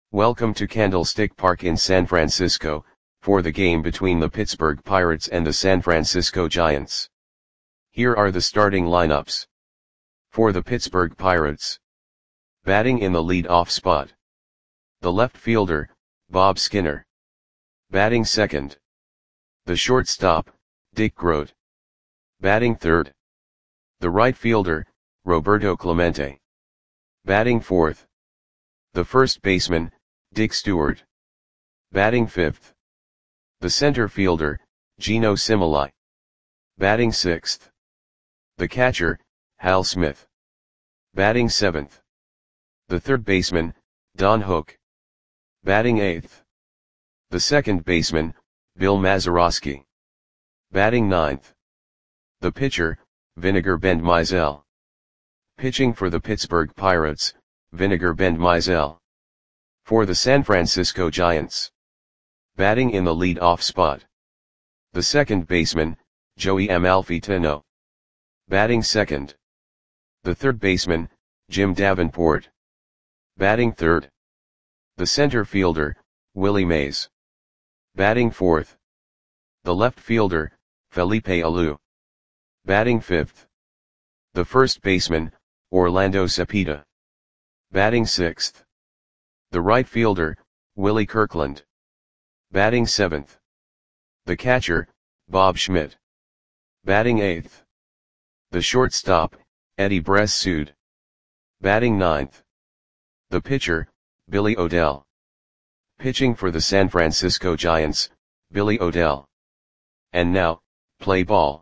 Welcome to Candlestick Park in San Francisco, for the game between the Pittsburgh Pirates and the San Francisco Giants. Here are the starting lineups. For the Pittsburgh Pirates. Batting in the lead-off spot. The left fielder, Bob Skinner. Batting second. The shortstop, Dick Groat. Batting third. The right fielder, Roberto Clemente. Batting fourth. The first baseman, Dick Stewart. Batting fifth. The center fielder, Geno Similai. Batting sixth. The catcher, Hal Smith. Batting seventh. The third baseman, Don Hook. Batting eighth. The second baseman, Bill Mazeroski. Batting ninth. The pitcher, Vinegar Bend Mizell. Pitching for the Pittsburgh Pirates, Vinegar Bend Mizell. For the San Francisco Giants. Batting in the lead-off spot. The second baseman, Joey Amalfitano. Batting second. The third baseman, Jim Davenport. Batting third. The center fielder, Willie Mays. Batting fourth. The left fielder, Felipe Alou. Batting fifth. The first baseman, Orlando Cepeda. Batting sixth. The right fielder, Willie Kirkland. Batting seventh. The catcher, Bob Schmidt. Batting eighth. The shortstop, Eddie Bress-Sood. Batting ninth. The pitcher, Billy O'Dell. Pitching for the San Francisco Giants, Billy O'Dell. And now, play ball.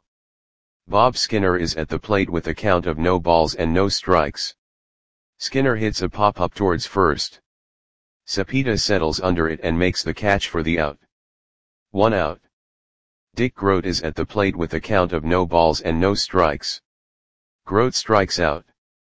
Bob Skinner is at the plate with a count of no balls and no strikes. Skinner hits a pop-up towards first. Cepeda settles under it and makes the catch for the out. 1 out. Dick Groat is at the plate with a count of no balls and no strikes. Groat strikes out.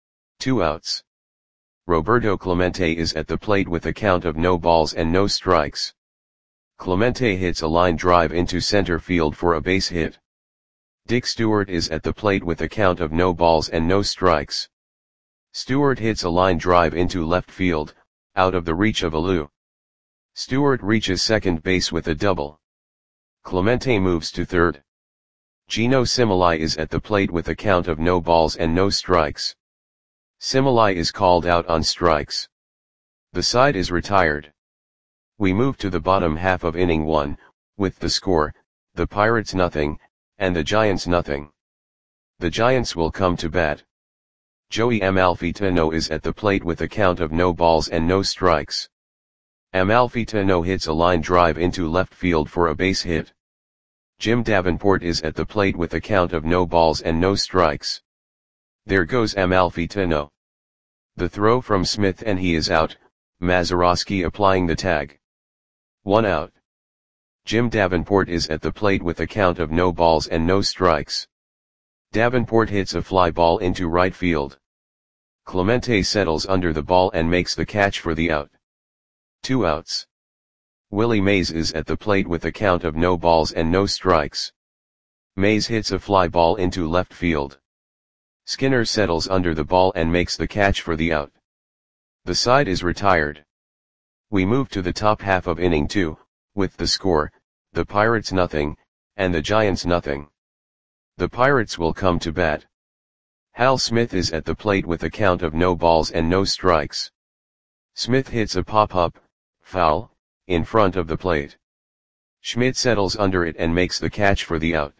2 outs. Roberto Clemente is at the plate with a count of no balls and no strikes. Clemente hits a line drive into center field for a base hit. Dick Stewart is at the plate with a count of no balls and no strikes. Stewart hits a line drive into left field, out of the reach of Alou. Stewart reaches second base with a double. Clemente moves to third. Geno Similai is at the plate with a count of no balls and no strikes. Similai is called out on strikes. The side is retired. We move to the bottom half of inning 1, with the score, the Pirates nothing, and the Giants nothing. The Giants will come to bat. Joey Amalfitano is at the plate with a count of no balls and no strikes. Amalfitano hits a line drive into left field for a base hit. Jim Davenport is at the plate with a count of no balls and no strikes. There goes Amalfitano. The throw from Smith and he is out, Mazeroski applying the tag. 1 out. Jim Davenport is at the plate with a count of no balls and no strikes. Davenport hits a fly ball into right field. Clemente settles under the ball and makes the catch for the out. 2 outs. Willie Mays is at the plate with a count of no balls and no strikes. Mays hits a fly ball into left field. Skinner settles under the ball and makes the catch for the out. The side is retired. We move to the top half of inning 2, with the score, the Pirates nothing, and the Giants nothing. The Pirates will come to bat. Hal Smith is at the plate with a count of no balls and no strikes. Smith hits a pop-up, foul, in front of the plate. Schmidt settles under it and makes the catch for the out.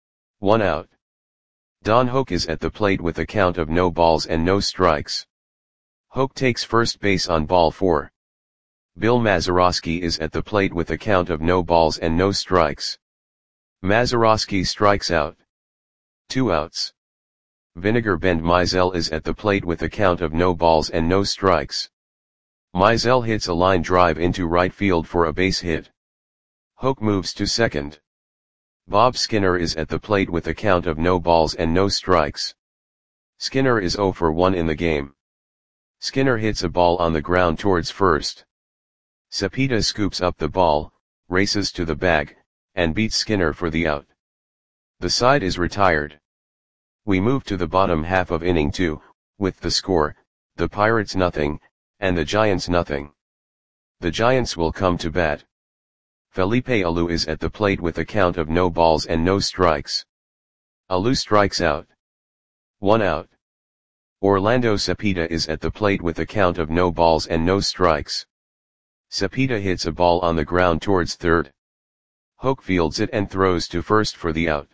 1 out. Don Hook is at the plate with a count of no balls and no strikes. Hook takes first base on ball 4. Bill Mazeroski is at the plate with a count of no balls and no strikes. Mazeroski strikes out. 2 outs. Vinegar Bend Mizell is at the plate with a count of no balls and no strikes. Mizell hits a line drive into right field for a base hit. Hook moves to second. Bob Skinner is at the plate with a count of no balls and no strikes. Skinner is 0 for 1 in the game. Skinner hits a ball on the ground towards first. Cepeda scoops up the ball, races to the bag, and beats Skinner for the out. The side is retired. We move to the bottom half of inning 2, with the score, the Pirates nothing, and the Giants nothing. The Giants will come to bat. Felipe Alou is at the plate with a count of no balls and no strikes. Alou strikes out. 1 out. Orlando Cepeda is at the plate with a count of no balls and no strikes. Cepeda hits a ball on the ground towards third. Hoke fields it and throws to first for the out.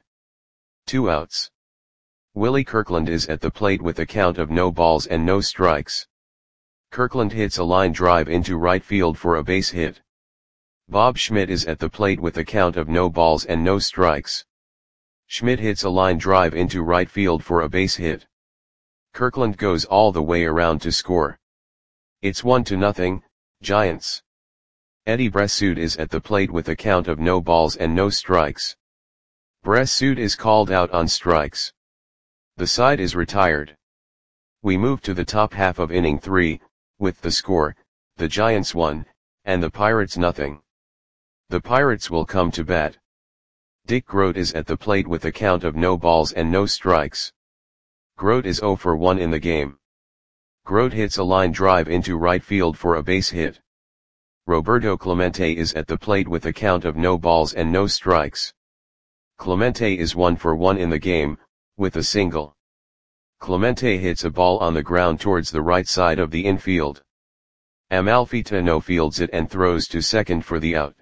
2 outs. Willie Kirkland is at the plate with a count of no balls and no strikes. Kirkland hits a line drive into right field for a base hit. Bob Schmidt is at the plate with a count of no balls and no strikes. Schmidt hits a line drive into right field for a base hit. Kirkland goes all the way around to score. It's 1-0, Giants. Eddie Bressoud is at the plate with a count of no balls and no strikes. Bressoud is called out on strikes. The side is retired. We move to the top half of inning 3, with the score, the Giants 1, and the Pirates 0. The Pirates will come to bat. Dick Groat is at the plate with a count of no balls and no strikes. Groat is 0 for 1 in the game. Groat hits a line drive into right field for a base hit. Roberto Clemente is at the plate with a count of no balls and no strikes. Clemente is 1 for 1 in the game, with a single. Clemente hits a ball on the ground towards the right side of the infield. Amalfitano fields it and throws to second for the out.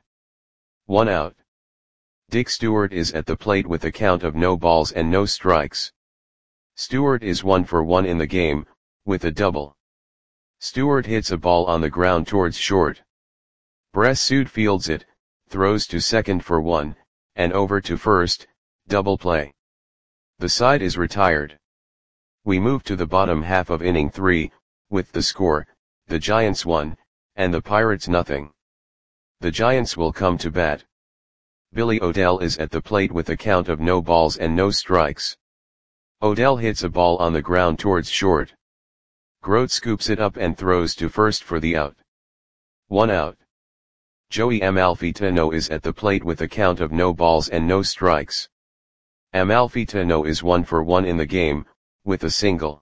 1 out. Dick Stewart is at the plate with a count of no balls and no strikes. Stewart is 1 for 1 in the game, with a double. Stewart hits a ball on the ground towards short. Bressoud fields it, throws to second for 1, and over to first, double play. The side is retired. We move to the bottom half of inning 3, with the score, the Giants 1, and the Pirates 0. The Giants will come to bat. Billy O'Dell is at the plate with a count of no balls and no strikes. O'Dell hits a ball on the ground towards short. Groat scoops it up and throws to first for the out. 1 out. Joey Amalfitano is at the plate with a count of no balls and no strikes. Amalfitano is 1 for 1 in the game, with a single.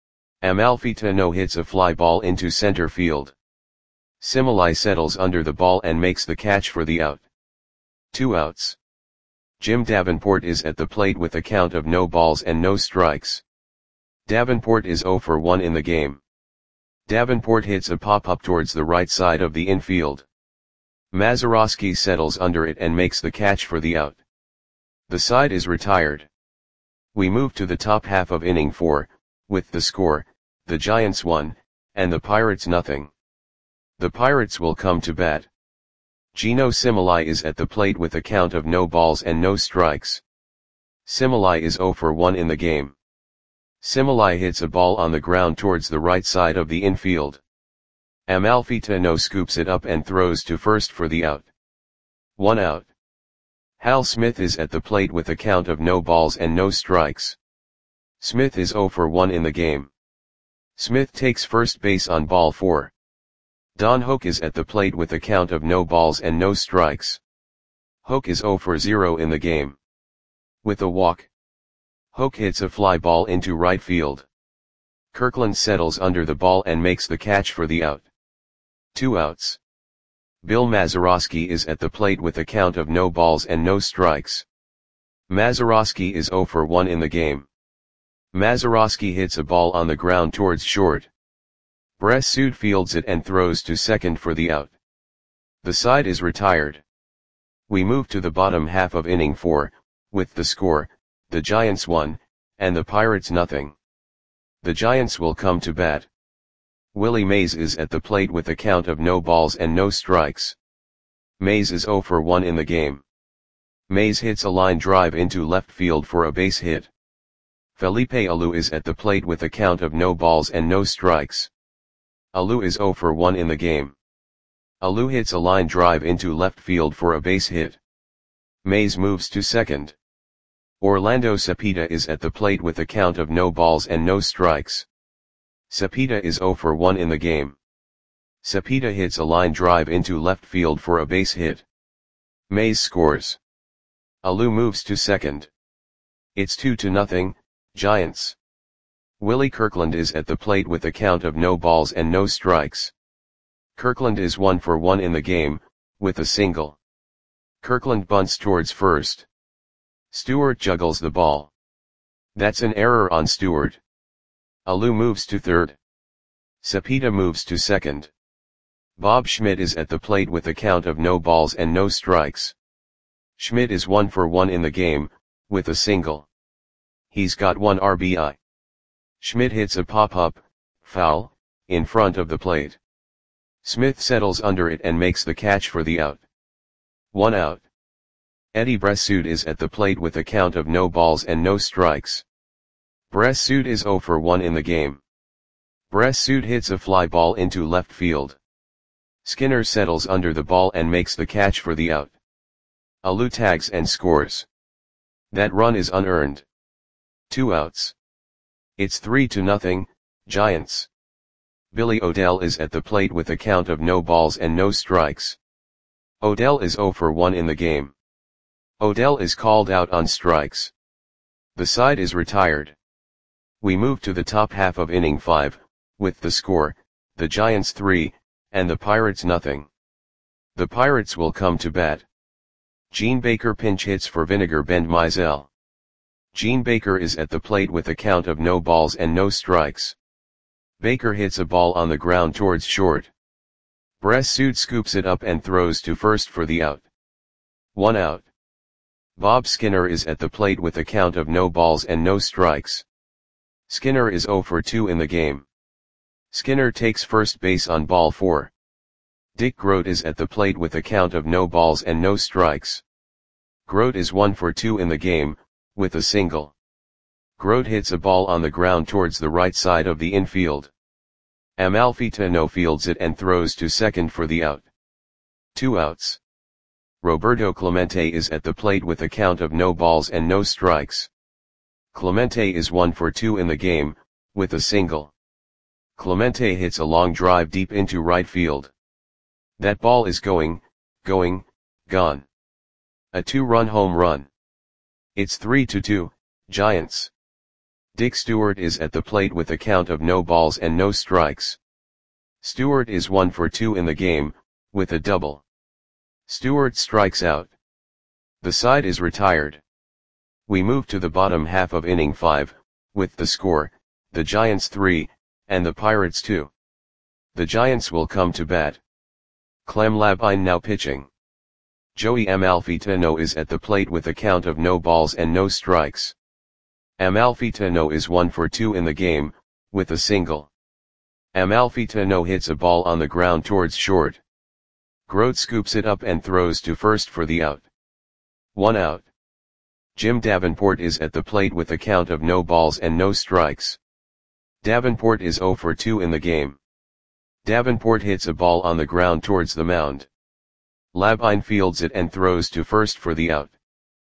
Amalfitano hits a fly ball into center field. Similai settles under the ball and makes the catch for the out. 2 outs. Jim Davenport is at the plate with a count of no balls and no strikes. Davenport is 0 for 1 in the game. Davenport hits a pop-up towards the right side of the infield. Mazeroski settles under it and makes the catch for the out. The side is retired. We move to the top half of inning 4, with the score, the Giants 1, and the Pirates 0. The Pirates will come to bat. Gino Similai is at the plate with a count of no balls and no strikes. Similai is 0 for 1 in the game. Similai hits a ball on the ground towards the right side of the infield. Amalfitano scoops it up and throws to first for the out. 1 out. Hal Smith is at the plate with a count of no balls and no strikes. Smith is 0 for 1 in the game. Smith takes first base on ball 4. Don Hoke is at the plate with a count of no balls and no strikes. Hoke is 0 for 0 in the game. With a walk. Hoke hits a fly ball into right field. Kirkland settles under the ball and makes the catch for the out. 2 outs. Bill Mazeroski is at the plate with a count of no balls and no strikes. Mazeroski is 0 for 1 in the game. Mazeroski hits a ball on the ground towards short. Bressoud fields it and throws to second for the out. The side is retired. We move to the bottom half of inning 4, with the score, the Giants 1, and the Pirates 0. The Giants will come to bat. Willie Mays is at the plate with a count of no balls and no strikes. Mays is 0 for 1 in the game. Mays hits a line drive into left field for a base hit. Felipe Alou is at the plate with a count of no balls and no strikes. Alou is 0 for 1 in the game. Alou hits a line drive into left field for a base hit. Mays moves to second. Orlando Cepeda is at the plate with a count of no balls and no strikes. Cepeda is 0 for 1 in the game. Cepeda hits a line drive into left field for a base hit. Mays scores. Alou moves to second. It's 2-0, Giants. Willie Kirkland is at the plate with a count of no balls and no strikes. Kirkland is 1 for 1 in the game, with a single. Kirkland bunts towards first. Stewart juggles the ball. That's an error on Stewart. Alou moves to third. Cepeda moves to second. Bob Schmidt is at the plate with a count of no balls and no strikes. Schmidt is 1 for 1 in the game, with a single. He's got 1 RBI. Schmidt hits a pop-up, foul, in front of the plate. Smith settles under it and makes the catch for the out. 1 out. Eddie Bressoud is at the plate with a count of no balls and no strikes. Bressoud is 0 for 1 in the game. Bressoud hits a fly ball into left field. Skinner settles under the ball and makes the catch for the out. Alou tags and scores. That run is unearned. 2 outs. It's 3-0, Giants. Billy O'Dell is at the plate with a count of no balls and no strikes. O'Dell is 0 for 1 in the game. O'Dell is called out on strikes. The side is retired. We move to the top half of inning 5, with the score, the Giants 3, and the Pirates nothing. The Pirates will come to bat. Gene Baker pinch hits for Vinegar Bend Mizell. Gene Baker is at the plate with a count of no balls and no strikes. Baker hits a ball on the ground towards short. Bressoud scoops it up and throws to first for the out. 1 out. Bob Skinner is at the plate with a count of no balls and no strikes. Skinner is 0 for 2 in the game. Skinner takes first base on ball 4. Dick Grote is at the plate with a count of no balls and no strikes. Grote is 1 for 2 in the game, with a single. Grote hits a ball on the ground towards the right side of the infield. Amalfitano fields it and throws to second for the out. 2 outs. Roberto Clemente is at the plate with a count of no balls and no strikes. Clemente is 1 for 2 in the game, with a single. Clemente hits a long drive deep into right field. That ball is gone. A 2-run home run. It's 3-2, Giants. Dick Stewart is at the plate with a count of no balls and no strikes. Stewart is 1 for 2 in the game, with a double. Stewart strikes out. The side is retired. We move to the bottom half of inning 5, with the score, the Giants 3, and the Pirates 2. The Giants will come to bat. Clem Labine now pitching. Joey Amalfitano is at the plate with a count of no balls and no strikes. Amalfitano is 1 for 2 in the game, with a single. Amalfitano hits a ball on the ground towards short. Grote scoops it up and throws to first for the out. 1 out. Jim Davenport is at the plate with a count of no balls and no strikes. Davenport is 0 for 2 in the game. Davenport hits a ball on the ground towards the mound. Labine fields it and throws to first for the out.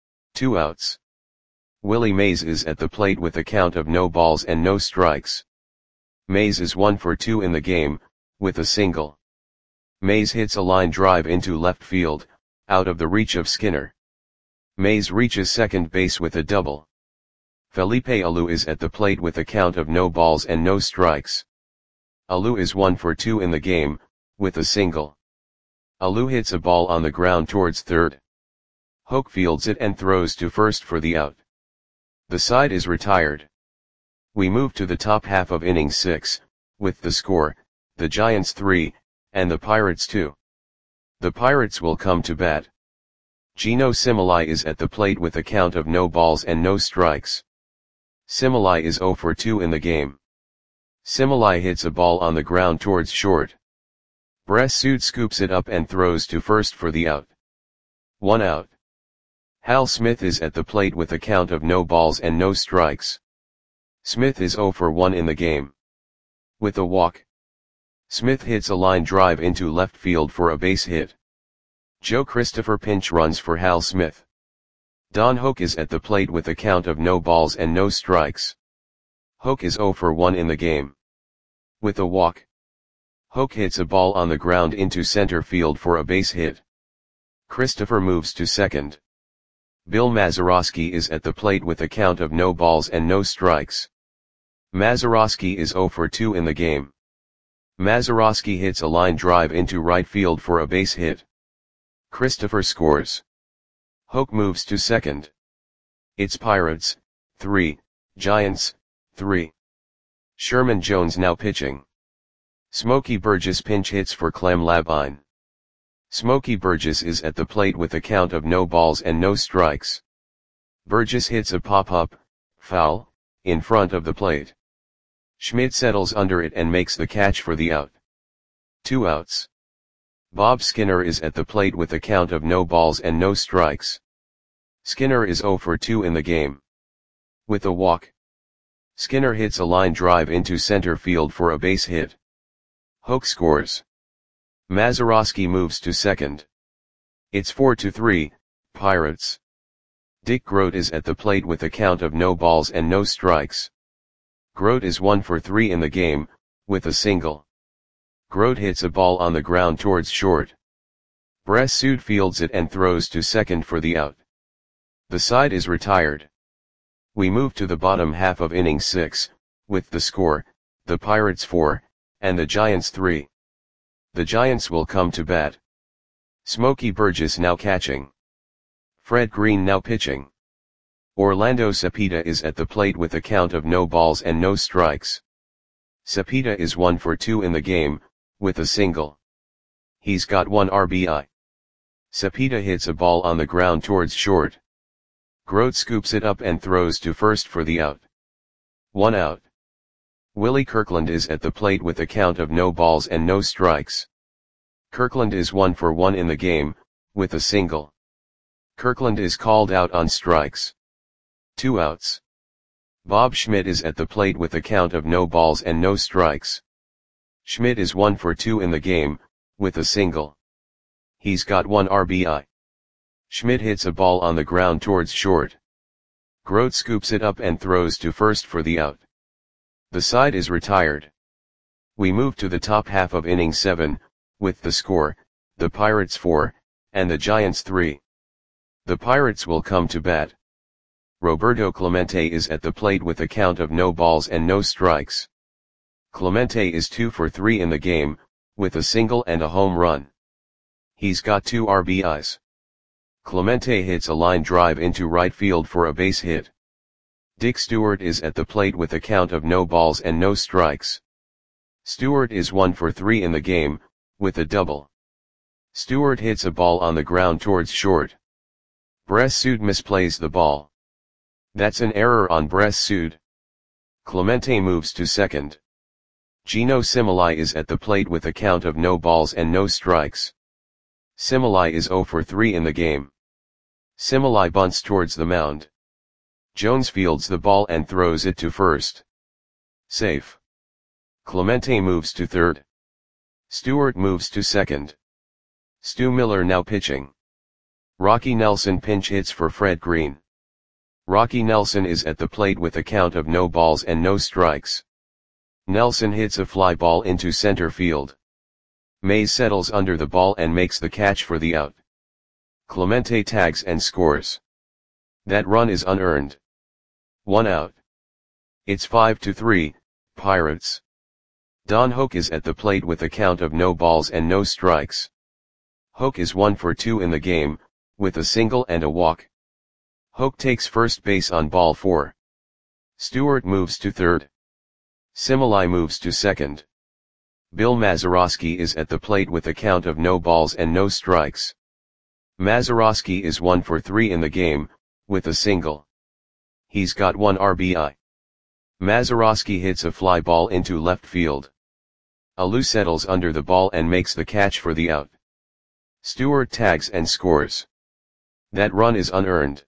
2 outs. Willie Mays is at the plate with a count of no balls and no strikes. Mays is 1 for 2 in the game, with a single. Mays hits a line drive into left field, out of the reach of Skinner. Mays reaches second base with a double. Felipe Alou is at the plate with a count of no balls and no strikes. Alou is 1 for 2 in the game, with a single. Alou hits a ball on the ground towards third. Hoke fields it and throws to first for the out. The side is retired. We move to the top half of inning 6, with the score, the Giants 3, and the Pirates 2. The Pirates will come to bat. Gino Similai is at the plate with a count of no balls and no strikes. Similai is 0 for 2 in the game. Similai hits a ball on the ground towards short. Bressoud scoops it up and throws to first for the out. 1 out. Hal Smith is at the plate with a count of no balls and no strikes. Smith is 0 for 1 in the game. With a walk. Smith hits a line drive into left field for a base hit. Joe Christopher pinch runs for Hal Smith. Don Hoke is at the plate with a count of no balls and no strikes. Hoke is 0 for 1 in the game. With a walk. Hoke hits a ball on the ground into center field for a base hit. Christopher moves to second. Bill Mazeroski is at the plate with a count of no balls and no strikes. Mazeroski is 0 for 2 in the game. Mazeroski hits a line drive into right field for a base hit. Christopher scores. Hoke moves to second. It's Pirates, 3, Giants, 3. Sherman Jones now pitching. Smokey Burgess pinch hits for Clem Labine. Smokey Burgess is at the plate with a count of no balls and no strikes. Burgess hits a pop-up, foul, in front of the plate. Schmidt settles under it and makes the catch for the out. 2 outs. Bob Skinner is at the plate with a count of no balls and no strikes. Skinner is 0 for 2 in the game. With a walk. Skinner hits a line drive into center field for a base hit. Hoke scores. Mazeroski moves to second. It's 4-3, Pirates. Dick Grote is at the plate with a count of no balls and no strikes. Grote is 1 for 3 in the game, with a single. Grote hits a ball on the ground towards short. Bressud fields it and throws to second for the out. The side is retired. We move to the bottom half of inning 6, with the score, the Pirates 4, and the Giants 3. The Giants will come to bat. Smokey Burgess now catching. Fred Green now pitching. Orlando Cepeda is at the plate with a count of no balls and no strikes. Cepeda is 1 for 2 in the game, with a single. He's got 1 RBI. Cepeda hits a ball on the ground towards short. Grote scoops it up and throws to first for the out. 1 out. Willie Kirkland is at the plate with a count of no balls and no strikes. Kirkland is 1 for 1 in the game, with a single. Kirkland is called out on strikes. 2 outs. Bob Schmidt is at the plate with a count of no balls and no strikes. Schmidt is 1 for 2 in the game, with a single. He's got 1 RBI. Schmidt hits a ball on the ground towards short. Grote scoops it up and throws to first for the out. The side is retired. We move to the top half of inning 7, with the score, the Pirates 4, and the Giants 3. The Pirates will come to bat. Roberto Clemente is at the plate with a count of no balls and no strikes. Clemente is 2 for 3 in the game, with a single and a home run. He's got 2 RBIs. Clemente hits a line drive into right field for a base hit. Dick Stewart is at the plate with a count of no balls and no strikes. Stewart is 1 for 3 in the game, with a double. Stewart hits a ball on the ground towards short. Bressud misplays the ball. That's an error on Bressud. Clemente moves to second. Gino Similai is at the plate with a count of no balls and no strikes. Similai is 0 for 3 in the game. Similai bunts towards the mound. Jones fields the ball and throws it to first. Safe. Clemente moves to third. Stewart moves to second. Stu Miller now pitching. Rocky Nelson pinch hits for Fred Green. Rocky Nelson is at the plate with a count of no balls and no strikes. Nelson hits a fly ball into center field. Mays settles under the ball and makes the catch for the out. Clemente tags and scores. That run is unearned. 1 out. It's 5-3, Pirates. Don Hoke is at the plate with a count of no balls and no strikes. Hoke is 1 for 2 in the game, with a single and a walk. Hoke takes first base on ball 4. Stewart moves to third. Similai moves to second. Bill Mazeroski is at the plate with a count of no balls and no strikes. Mazeroski is 1 for 3 in the game, with a single. He's got 1 RBI. Mazeroski hits a fly ball into left field. Alou settles under the ball and makes the catch for the out. Stewart tags and scores. That run is unearned.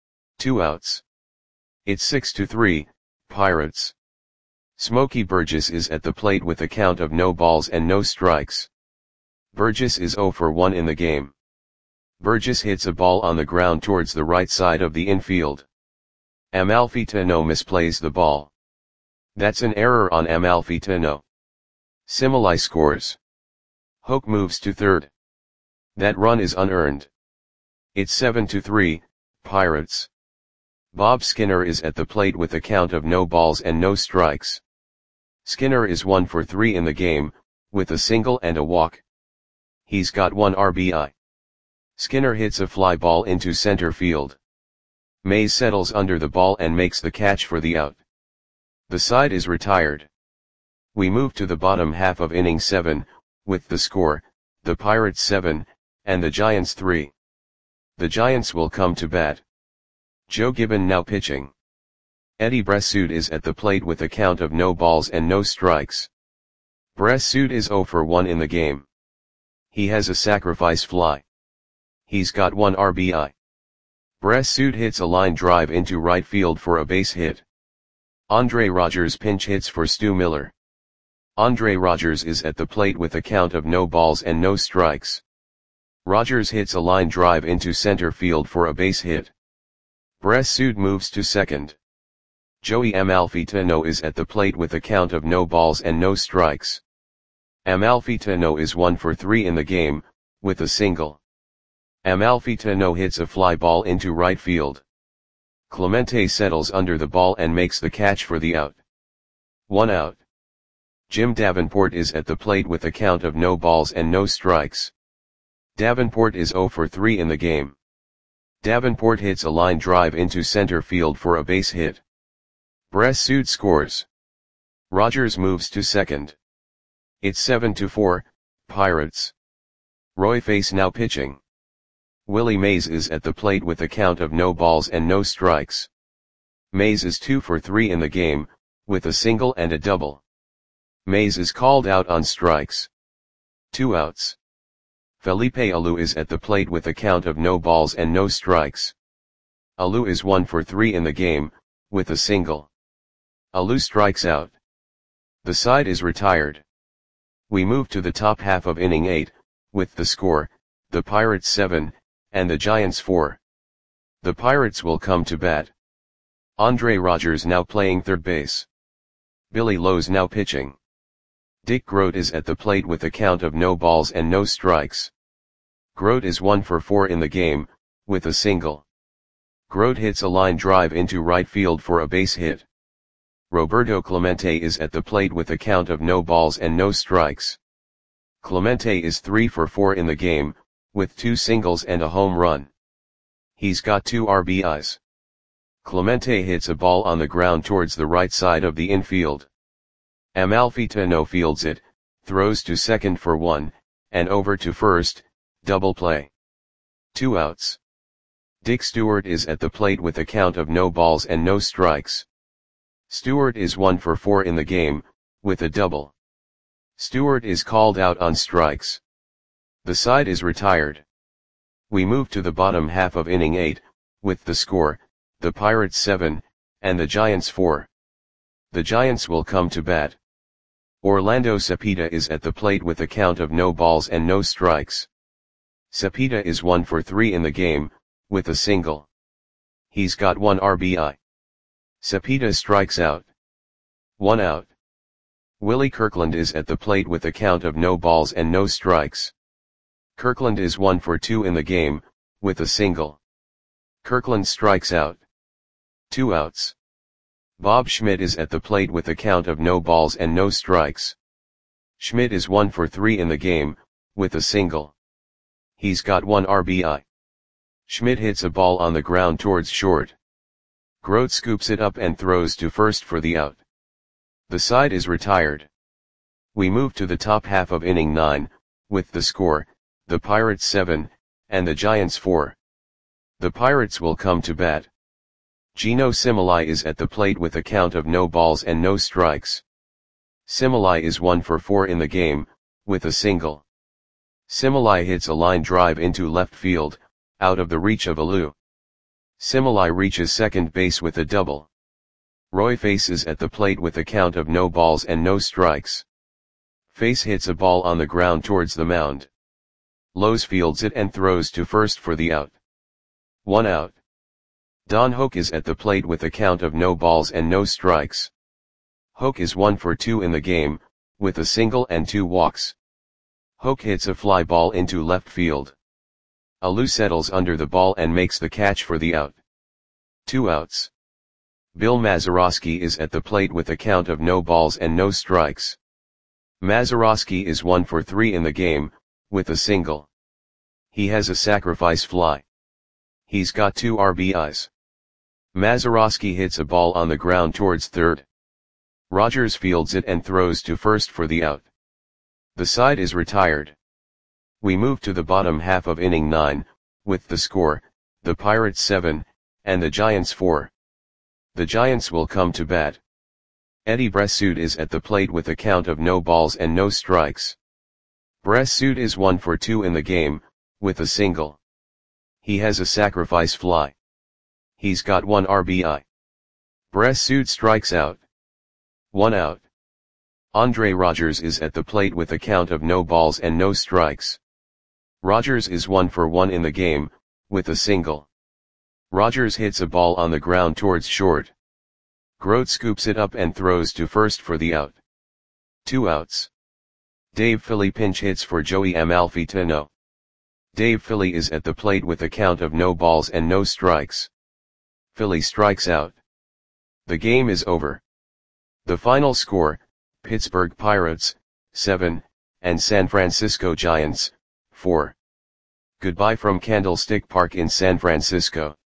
2 outs. It's 6-3, Pirates. Smokey Burgess is at the plate with a count of no balls and no strikes. Burgess is 0 for 1 in the game. Burgess hits a ball on the ground towards the right side of the infield. Amalfitano misplays the ball. That's an error on Amalfitano. Similai scores. Hoke moves to third. That run is unearned. It's 7-3, Pirates. Bob Skinner is at the plate with a count of no balls and no strikes. Skinner is 1 for 3 in the game, with a single and a walk. He's got 1 RBI. Skinner hits a fly ball into center field. Mays settles under the ball and makes the catch for the out. The side is retired. We move to the bottom half of inning 7, with the score, the Pirates 7, and the Giants 3. The Giants will come to bat. Joe Gibbon now pitching. Eddie Bressoud is at the plate with a count of no balls and no strikes. Bressoud is 0 for 1 in the game. He has a sacrifice fly. He's got 1 RBI. Bressoud hits a line drive into right field for a base hit. Andre Rogers pinch hits for Stu Miller. Andre Rogers is at the plate with a count of no balls and no strikes. Rogers hits a line drive into center field for a base hit. Bressoud moves to second. Joey Amalfitano is at the plate with a count of no balls and no strikes. Amalfitano is 1 for 3 in the game, with a single. Amalfitano hits a fly ball into right field. Clemente settles under the ball and makes the catch for the out. 1 out. Jim Davenport is at the plate with a count of no balls and no strikes. Davenport is 0 for 3 in the game. Davenport hits a line drive into center field for a base hit. Bressoud scores. Rogers moves to second. It's 7-4, Pirates. Roy Face now pitching. Willie Mays is at the plate with a count of no balls and no strikes. Mays is 2 for 3 in the game, with a single and a double. Mays is called out on strikes. 2 outs. Felipe Alou is at the plate with a count of no balls and no strikes. Alou is 1 for 3 in the game, with a single. Alou strikes out. The side is retired. We move to the top half of inning 8, with the score, the Pirates 7, and the Giants 4. The Pirates will come to bat. Andre Rogers now playing third base. Billy Lowe's now pitching. Dick Groat is at the plate with a count of no balls and no strikes. Groat is 1 for 4 in the game, with a single. Groat hits a line drive into right field for a base hit. Roberto Clemente is at the plate with a count of no balls and no strikes. Clemente is 3 for 4 in the game, with 2 singles and a home run. He's got 2 RBIs. Clemente hits a ball on the ground towards the right side of the infield. Amalfitano fields it, throws to second for 1, and over to first, double play. 2 outs. Dick Stewart is at the plate with a count of no balls and no strikes. Stewart is 1 for 4 in the game, with a double. Stewart is called out on strikes. The side is retired. We move to the bottom half of inning 8, with the score, the Pirates 7, and the Giants 4. The Giants will come to bat. Orlando Cepeda is at the plate with a count of no balls and no strikes. Cepeda is 1 for 3 in the game, with a single. He's got 1 RBI. Cepeda strikes out. 1 out. Willie Kirkland is at the plate with a count of no balls and no strikes. Kirkland is 1 for 2 in the game, with a single. Kirkland strikes out. 2 outs. Bob Schmidt is at the plate with a count of no balls and no strikes. Schmidt is 1 for 3 in the game, with a single. He's got 1 RBI. Schmidt hits a ball on the ground towards short. Groat scoops it up and throws to first for the out. The side is retired. We move to the top half of inning 9, with the score, the Pirates 7, and the Giants 4. The Pirates will come to bat. Gino Similai is at the plate with a count of no balls and no strikes. Similai is 1 for 4 in the game, with a single. Similai hits a line drive into left field, out of the reach of Alou. Similai reaches second base with a double. Roy Face is at the plate with a count of no balls and no strikes. Face hits a ball on the ground towards the mound. Lowe's fields it and throws to first for the out. 1 out. Don Hoke is at the plate with a count of no balls and no strikes. Hoke is 1 for 2 in the game, with a single and 2 walks. Hoke hits a fly ball into left field. Alou settles under the ball and makes the catch for the out. 2 outs. Bill Mazeroski is at the plate with a count of no balls and no strikes. Mazeroski is 1 for 3 in the game, with a single. He has a sacrifice fly. He's got 2 RBIs. Mazeroski hits a ball on the ground towards third. Rogers fields it and throws to first for the out. The side is retired. We move to the bottom half of inning 9, with the score, the Pirates 7, and the Giants 4. The Giants will come to bat. Eddie Bressoud is at the plate with a count of no balls and no strikes. Bressoud is 1 for 2 in the game, with a single. He has a sacrifice fly. He's got 1 RBI. Bressoud strikes out. 1 out. Andre Rogers is at the plate with a count of no balls and no strikes. Rogers is 1 for 1 in the game, with a single. Rogers hits a ball on the ground towards short. Grote scoops it up and throws to first for the out. 2 outs. Dave Philly pinch hits for Joey Amalfitano. Dave Philly is at the plate with a count of no balls and no strikes. Philly strikes out. The game is over. The final score, Pittsburgh Pirates, 7, and San Francisco Giants, 4. Goodbye from Candlestick Park in San Francisco.